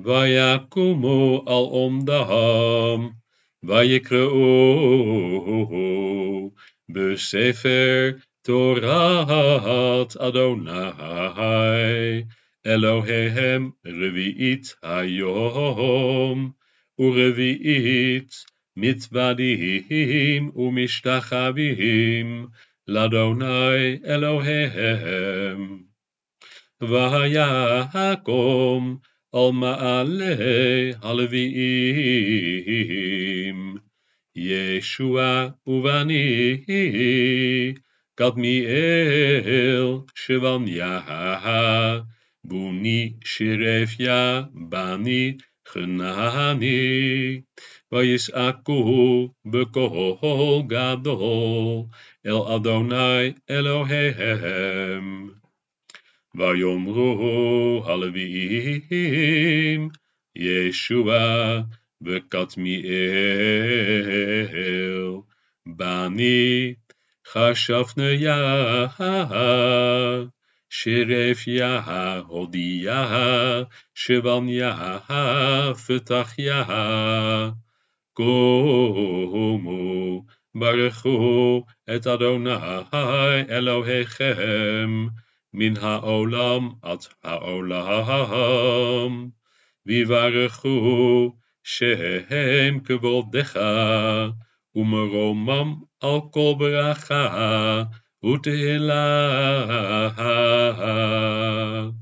ויקומו על עומדם, ויקראו בספר תורת אדוני אלוהיהם רביעית היום, ורביעית מתודים ומשתחווים לאדוני אלוהיהם. ויקום על מעלה הלוויים ישוע ובני קדמיאל שבניה בוני שרפיה בני חנני ויזעקו בקול גדול אל אדוני אלוהיהם. ויאמרו הלוויים ישוע וקדמיאל בני חשפניה שרפיה הודיה שבניה פתחיה קומו ברכו את אדוני אלוהיכם מן העולם עד העולם, ויברכו שם כבודך, ומרומם על כל ברכה ותהילה.